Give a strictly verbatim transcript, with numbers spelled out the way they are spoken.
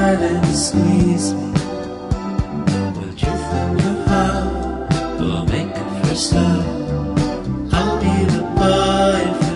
smile and squeeze me. The truth in your heart will make it first love. I'll be the boy